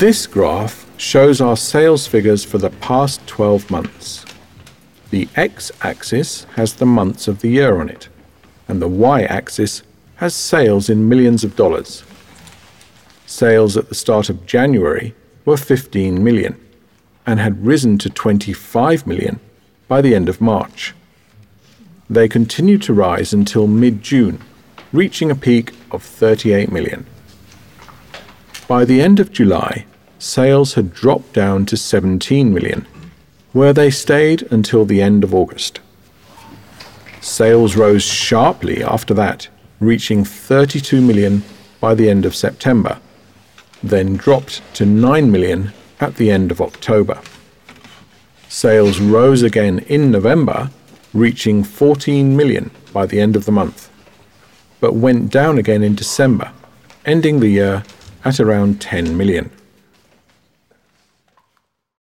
This graph shows our sales figures for the past 12 months. The x-axis has the months of the year on it, and the y-axis has sales in millions of dollars. Sales at the start of January were 15 million and had risen to 25 million by the end of March. They continued to rise until mid-June, reaching a peak of 38 million. By the end of July, sales had dropped down to 17 million, where they stayed until the end of August. Sales rose sharply after that, reaching 32 million by the end of September, then dropped to 9 million at the end of October. Sales rose again in November, reaching 14 million by the end of the month, but went down again in December, ending the year at around 10 million.